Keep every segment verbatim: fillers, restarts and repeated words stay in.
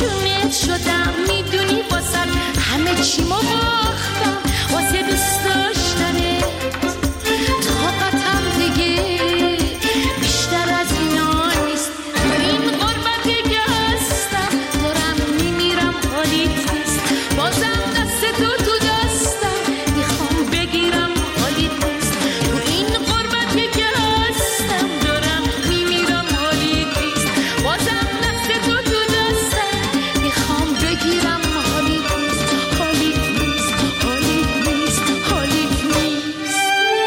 پریشونت شدم میدونی واسه همه چی مو باختم واسه دوست داشتنت طاقتم دیگه بیشتر از اینا نیست تو این غربتی که هستم دارم میمیرم حالیت نیست بازم دست تو تو دستم میخوام بگیرم حالیت نیست تو این غربتی که هستم دارم میمیرم حالیت نیست بازم دست تو تو دستم میخوام بگیرم حالیت نیست حالیت نیست حالیت نیست حالیت نیست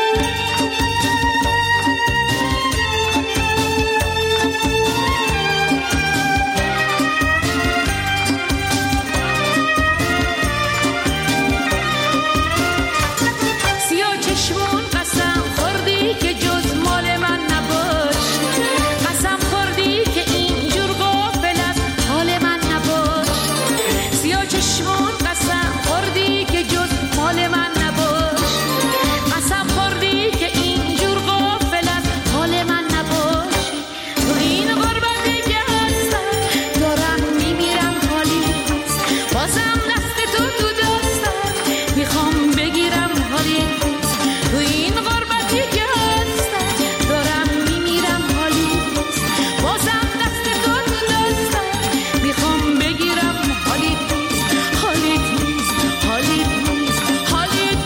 سیاه چشمون قسم خوردی که جز مال من نباشی قسم خوردی که اینجور غافل از حال من نباشی سیاه چشمون قسم خوردی که جز مال من نباشی قسم خوردی که اینجور غافل از حال من نباشی تو این غربتی که هستم دارم میمیرم حالیت نیست بازم دست تو تو دستم میخوام بگیرم حالیت نیست تو این غربتی که هستم دارم میمیرم حالیت نیست بازم دست تو تو دستم میخوام بگیرم حالیت نیست حالیت نیست حالیت نیست حالیت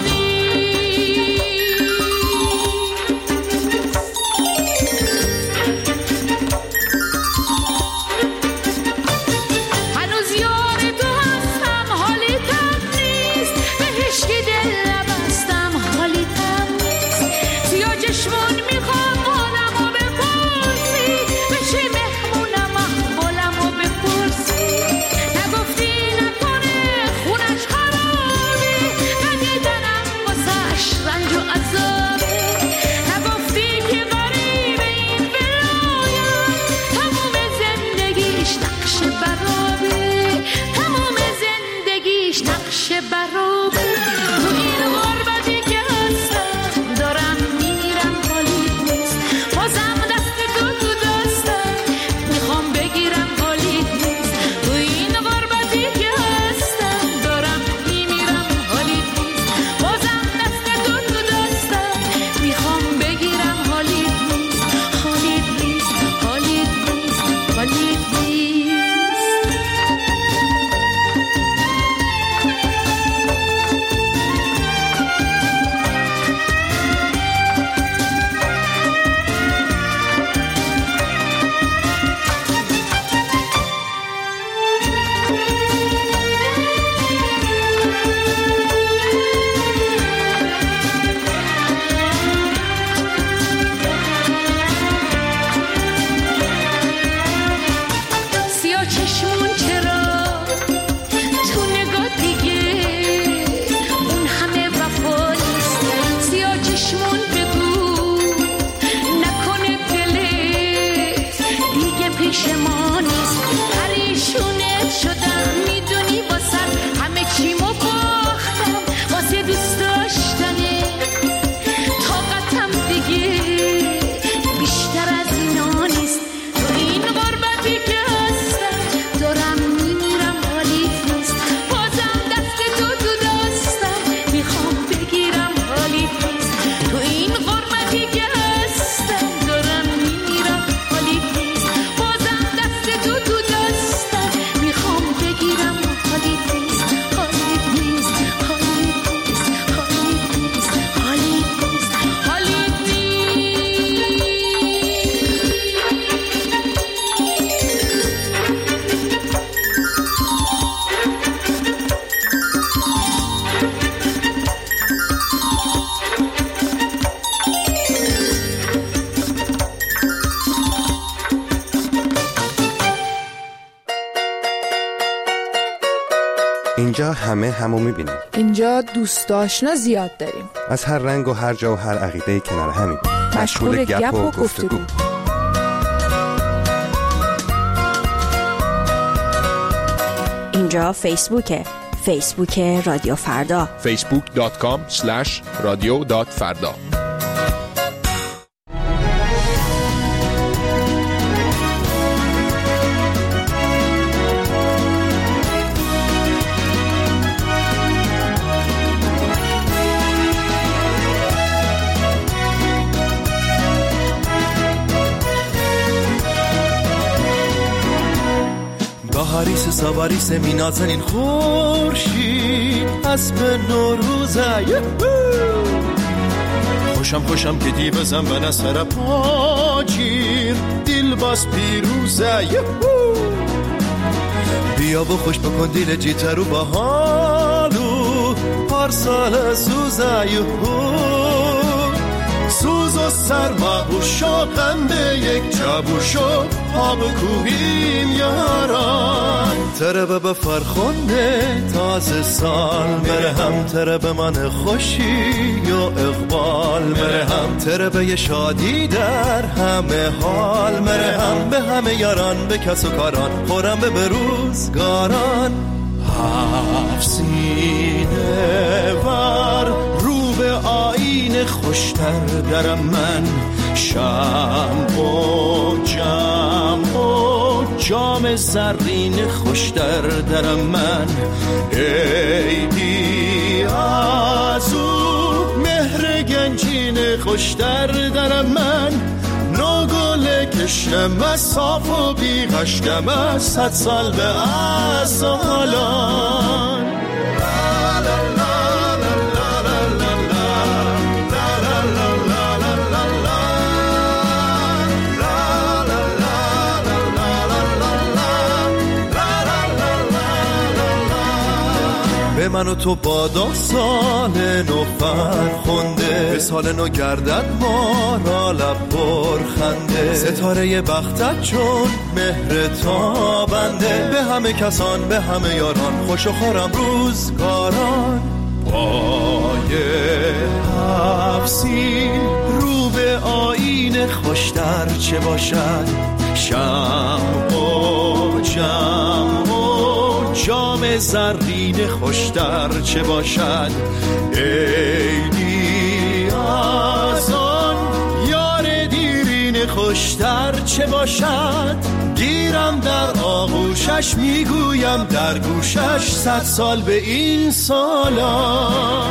هنوز یار تو هستم حالیتم نیست به هیچکی دل نبستم حالیتم نیست سیاه چشمون میخوام حالمو بپرسی بشی مهمونم احوالمو بپرسی نگفتی نکنه خونش خرابه ندیدنم واسش رنج و عذابه نگفتی که غریب این ولایم تموم زندگیش نقش برابه تموم زندگیش نقش برابه تو این غربتی که هستم دارم میمیرم حالیت نیست بازم دست تو تو دستم میخوام بگیرم حالیت نیست تو این غربتی که هستم دارم میمیرم حالیت نیست بازم دست تو تو دستم میخوام بگیرم حالیت نیست حالیت نیست حالیت نیست حالیت نیست سیاه چشمون چرا تو نگاه دیگه اون همه وفا نیست سیاه چشمون بگو نکنه دلت دیگه پیش ما نیست پریشونت شدم میدونی واسه همه چی مو باختم واسه دوست داشتنت طاقتم دیگه بیشتر از اینا نیست تو این غربتی که هستم دارم میمیرم حالیت نیست بازم دست تو تو دستم میخوام بگیرم حالیت نیست تو این غربتی که هستم دارم میمیرم حالیت نیست بازم دست تو تو دستم میخوام بگیرم حالیت نیست حالیت نیست حالیت نیست حالیت نیست حالیت نیست حالیت نیست اینجا همه همو میبینیم. اینجا دوست آشنا زیاد داریم. از هر رنگ و هر جا و هر عقیده کنار همیم. مشغول گپ و گفتگو. اینجا فیسبوکه. فیسبوک رادیو فردا. فیسبوک دات کام اسلش رادیو دات فردا. سواریس سواریس مینازنین خورشید اسب نوروزه خوشم خوشم که دی بزن به نسر پاگیر دیل باز پیروزه بیا و خوش بکن دیل جیترو با حالو پارسال سوزه سوز و سرما و شاقم به یک جابو شد آب کوهیم یاران تره به فرخنده تازه سال بره هم تره به من خوشی یا اقبال مره هم تره به یه شادی در همه حال مره هم به همه یاران به کس و کاران خورم به بروزگاران هفسینه ور به آینه خوشتر درم من شم و جم و جام زرین خوشتر درم من ایدی از او مهر گنجین خوشتر درم من نو گل کشم از صاف و بیغشتم از صد سال به از حالان به من و تو بادا سال نو فرخنده به سال نو گردد ما را لب برخنده ستاره بختت چون مهر تابنده به همه کسان به همه یاران خوش و خورم روزگاران پای حفسین رو به آینه خوشتر چه باشد شم و جم و جام زرین خوشتر چه باشد ایدی از آن یار دیرین خوشتر چه باشد گیرم در آغوشش میگویم در گوشش صد سال به این سالا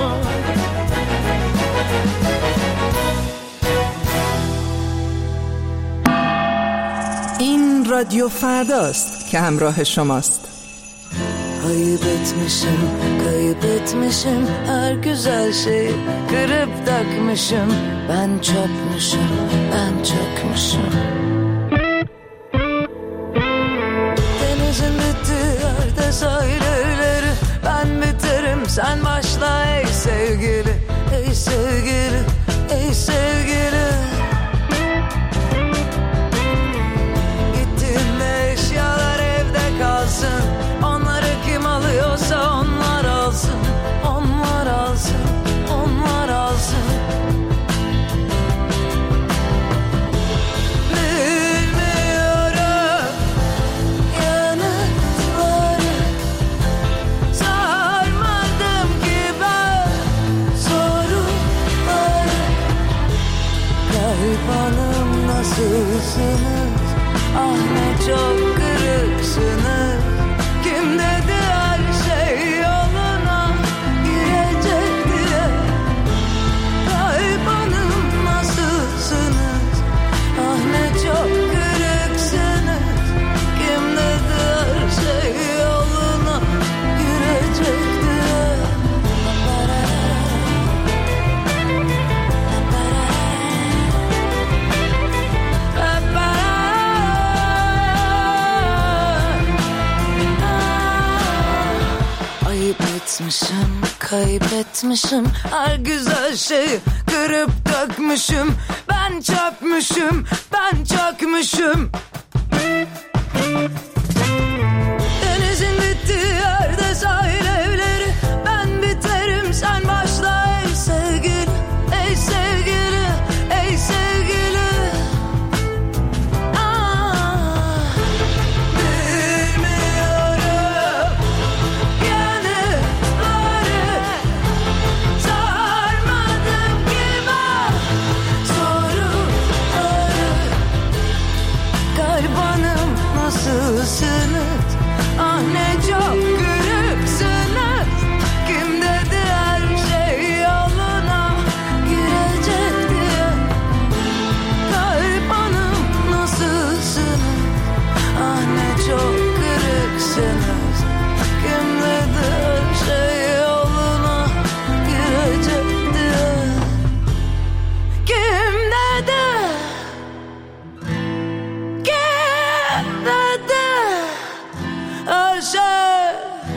این رادیو فرداست که همراه شماست. Kaybetmişim, kaybetmişim her güzel şeyi kırıp takmışım. Ben çökmüşüm, ben çökmüşüm. Denizin bittiği yerde sahil evleri ben biterim sen başla ey sevgili, ey sevgili, ey sevgili. Gittiğinde eşyalar evde kalsın. Kim alıyorsa onlar alsın, onlar alsın, onlar alsın. Bilmiyorum yanıtları, sarmadım ki ben soruları. Kalp hanım nasılsınız, ah ne çok kırıksınız. Kim dedi her şey yoluna girecek diye. Kalp hanım nasılsınız, ah ne çok kırıksınız. Kim dedi her şey yoluna girecek diye. Kaybetmişim, kaybetmişim her güzel şeyi kırıp dökmüşüm. Ben çökmüşüm, ben çökmüşüm. Denizin bittiği yerde sahil evleri ben biterim sen başla ey sevgili, ey sevgili, ey sevgili. Nasılsınız? Ah ne çok kırıksınız. Kim dedi her şey yoluna girecek diye. Kalp hanım nasılsınız? Ah ne çok kırıksınız. عاشق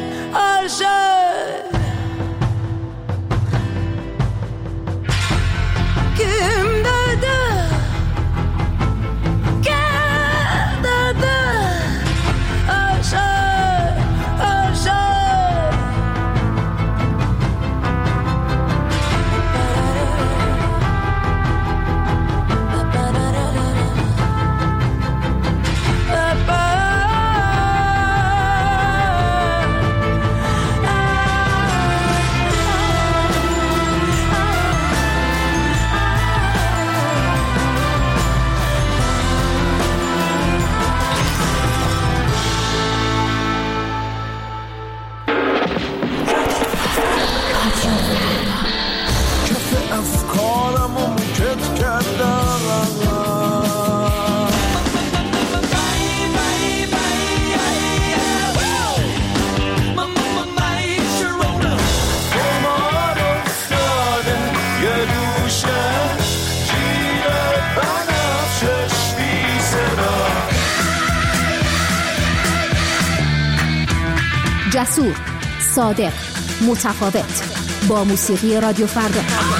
عاشق kim dedi kim dedi aşağı aşağı جسور، صادق، متفاوت، با موسیقی رادیو فردا.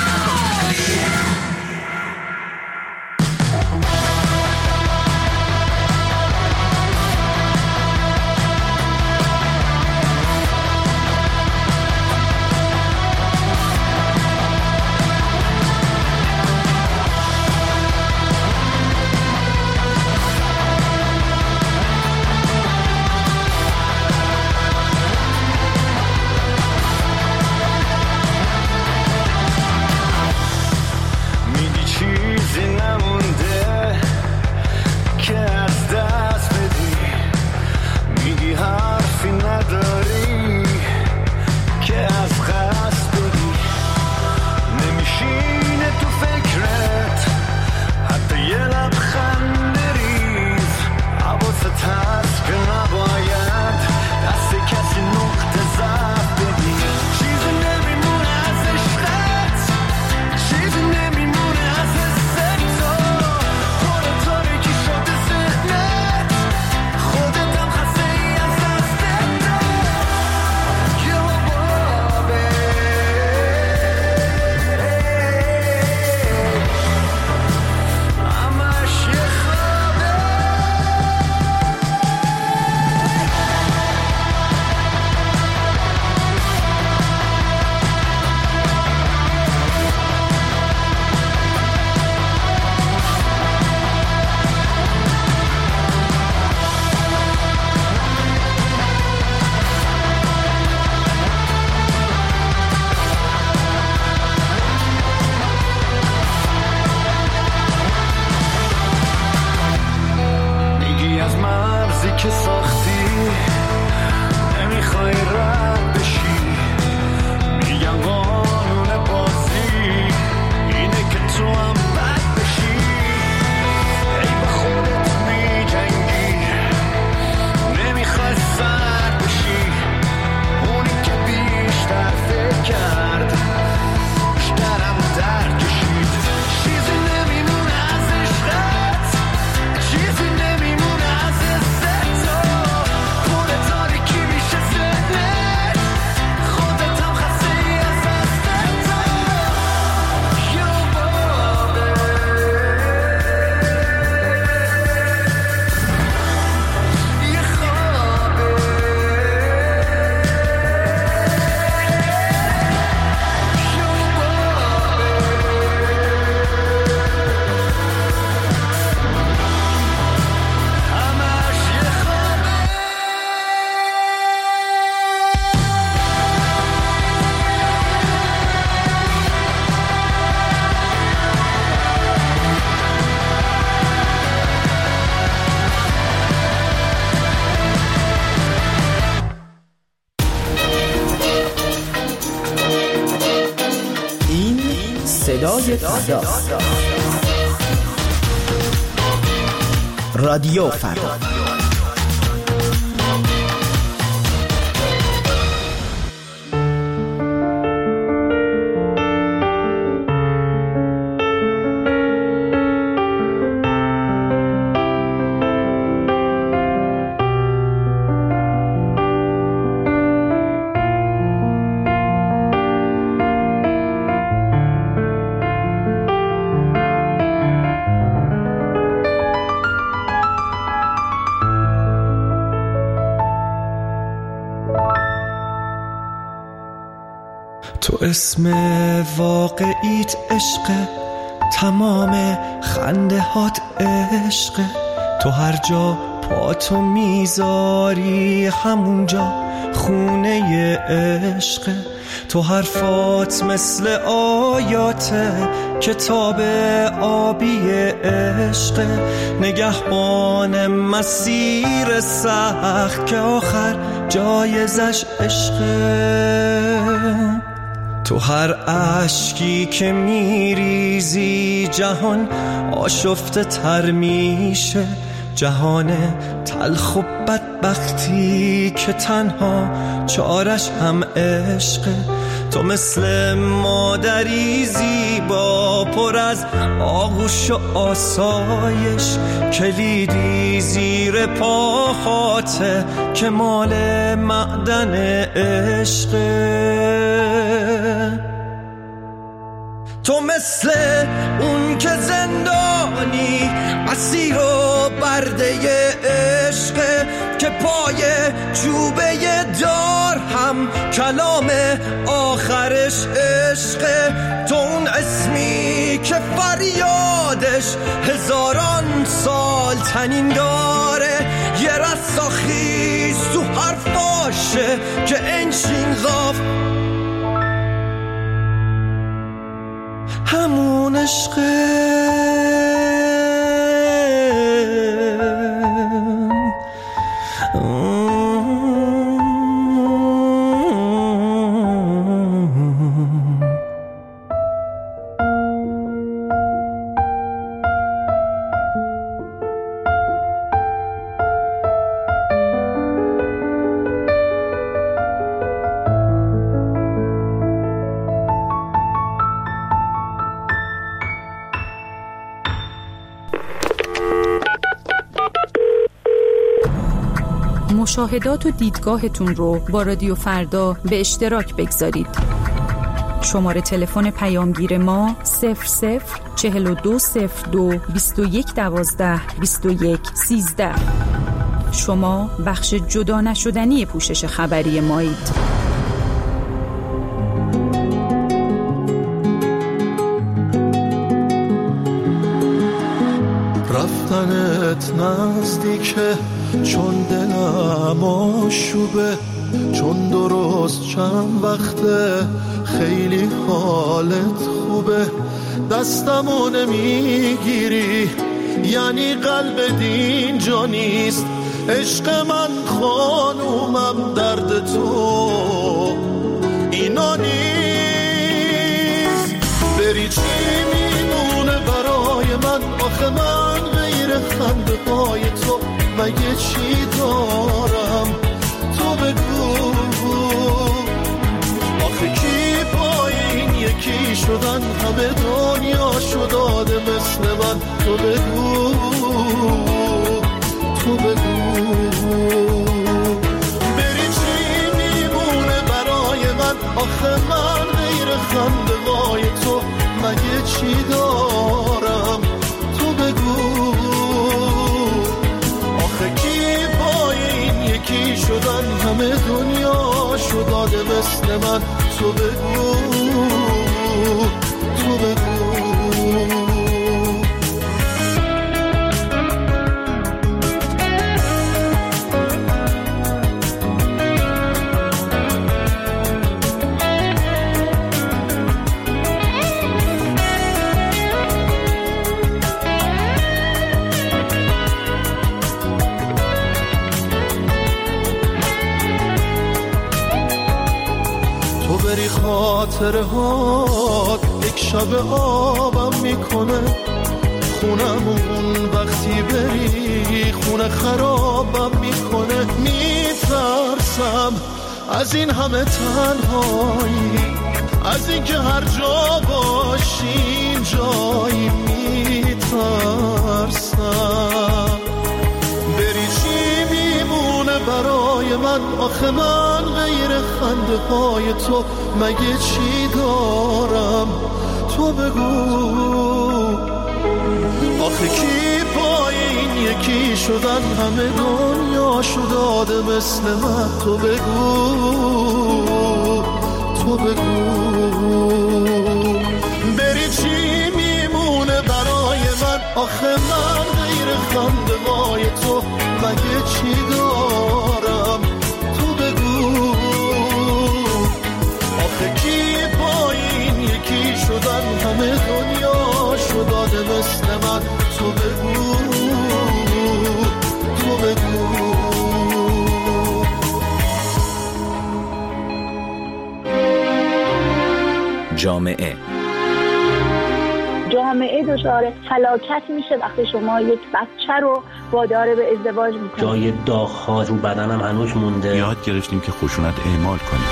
صدای فردا، رادیو فردا. تو اسم واقعیت عشقه، تمام خنده هات عشقه، تو هر جا پاتو میذاری همونجا خونه عشقه، تو حرفات مثل آیات کتاب آبی عشقه، نگهبان مسیر سخت که آخر جایزش عشقه، تو هر اشکی که میریزی جهان آشفته تر میشه، جهان تلخ و بدبختی که تنها چارش هم عشقه، تو مثل مادری زیبا پر از آغوش و آسایش، کلیدی زیر پاهاته که مال معدن عشقه، تو مثل اون که زندانی اسیر و برده عشقه، که پای چوبه دار هم کلام آخرش عشقه، تو اون اسمی که فریادش هزاران سال تنین داره، یه رستاخیز تو حرفاشه که انشین غاف همون عشقه. مشاهدات و دیدگاهتون رو با رادیو فردا به اشتراک بگذارید. شماره تلفن پیامگیر ما صفر صفر چهل و دو صفر دو بیست و یک دوازده بیست و یک سیزده. شما بخش جدا نشدنی پوشش خبری مایید. رفتنت نزدیکه چون دلم آشوبه، چون درست چند وقته خیلی حالت خوبه، دستمو نمیگیری یعنی قلب دین جا نیست، عشق من خانومم درد تو اینا نیست، بری چی میمونه برای من، آخه من غیر خنده های تو مگه چی دارم، تو بگو آخه کی پای این یکی شدن، همه دنیا شداده مثل من، تو بگو تو بگو بری چی میمونه برای من، آخه من غیر خنده های تو مگه چی دارم، تو بگو آخه کی پای این یکی شدن، همه دنیا شداده مثل من، تو بگو تو بگو. خاطرهات یک شب آبم میکنه، خونمون وقتی بری خونه خرابم میکنه، میترسم از این همه تنهایی، از این که هر جا باشیم جایی، میترسم بری چی میمونه برای من، آخه من غیر خنده های تو مگه چی دارم، تو بگو آخه کی پای این یکی شدن، همه دنیا شداده مثل من، تو بگو تو بگو بری چی میمونه برای من؟ آخه من غیر خنده‌های تو مگه چی دارم؟ تو بگو آخه کی با این یکی شدن همه دنیا شداده مثل من؟ تو بگو تو بگو. جامعه جامعه دچار فلاکت میشه وقتی شما یک بچه رو وادار به ازدواج میکنید. جای داغ‌ها رو بدنم هنوز مونده. یاد گرفتیم که خشونت اعمال کنیم.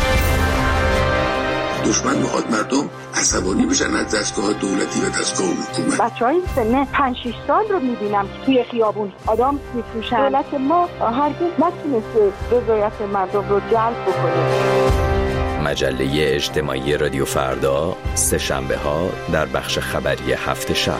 دشمن میخواد مردم عصبانی بشن از دستگاه دولتی و دستگاه حکومت. بچهای سن پنج شش سال رو میبینم توی خیابون آدم میفروشن. دولت ما هرگز نتونسته رضایت مردم رو جلب بکنه. مجله اجتماعی رادیو فردا، سه شنبه ها در بخش خبری هفت شب.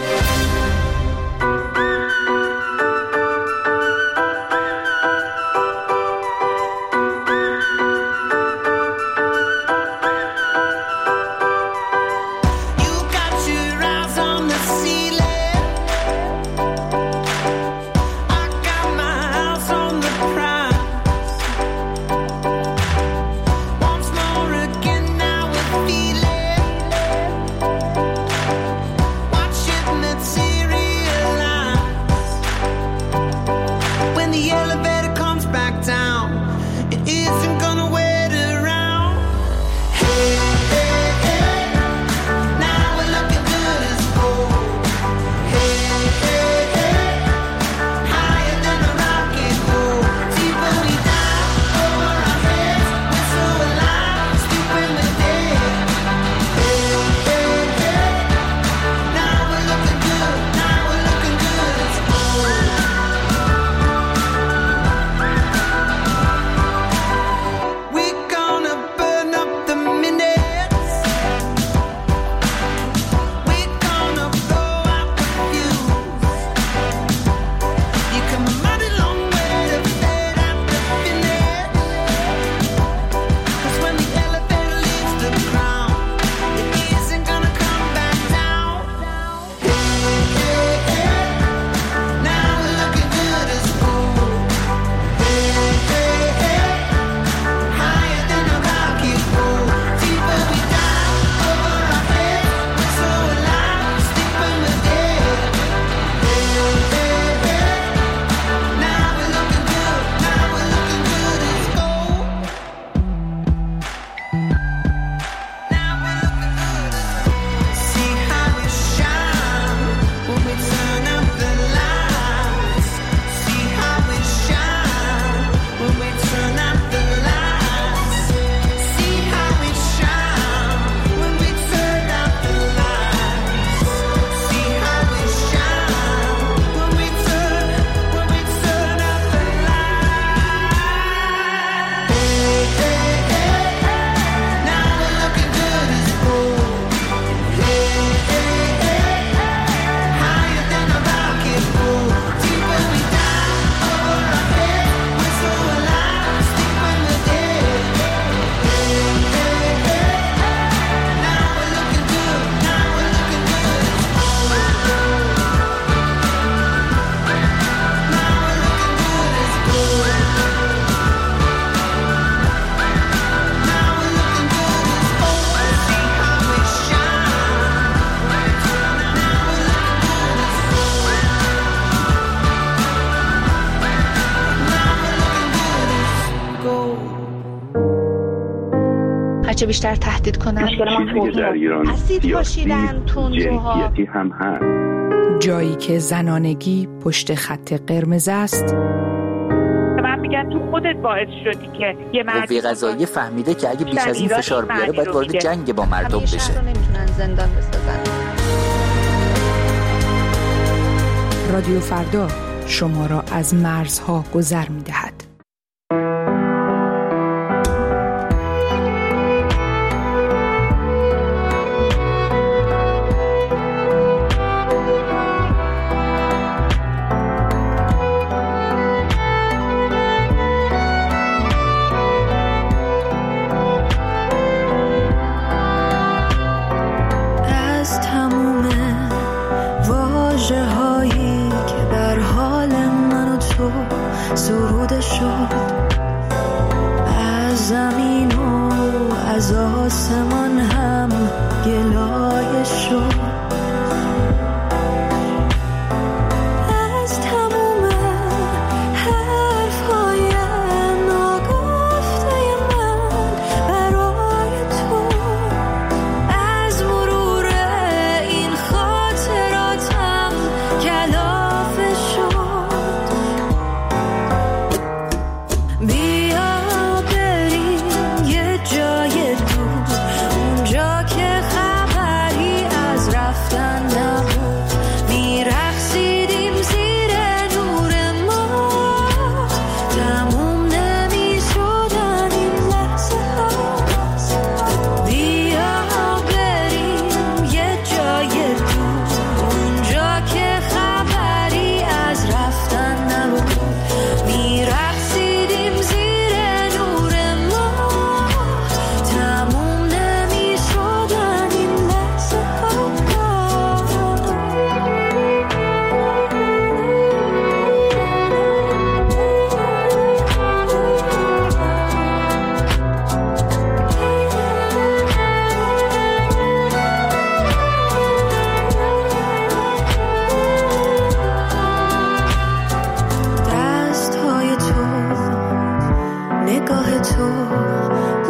هرچه بیشتر تهدید کنن چیزی در ایران اسید پاشیدن تندروها هم هست. جایی که زنانگی پشت خط قرمز است. من میگم تو خودت باعث شدی که یه مرد قوه قضاییه فهمیده که اگه بیش از این فشار بیاره باید وارد جنگ با مردم بشه. همیشه رو نمیتونن زندان بسازن. رادیو فردا شما را از مرزها گذر می‌دهد. آسمان هم گلایه شد از تموم حرفهای ناگفته من برای تو، از مرور این خاطراتم کلافه شد. بیا بریم یه جای دور، اونجا که خبری از رفتن نبود، میرقصیدیم زیر نور ماه، تموم نمیشدن این لحظه ها. بیا بریم یه جای دور، اونجا که خبری از رفتن نبود، میرقصیدیم زیر نور ماه، تموم نمیشدن این لحظه ها. دستهای تو، نگاه تو،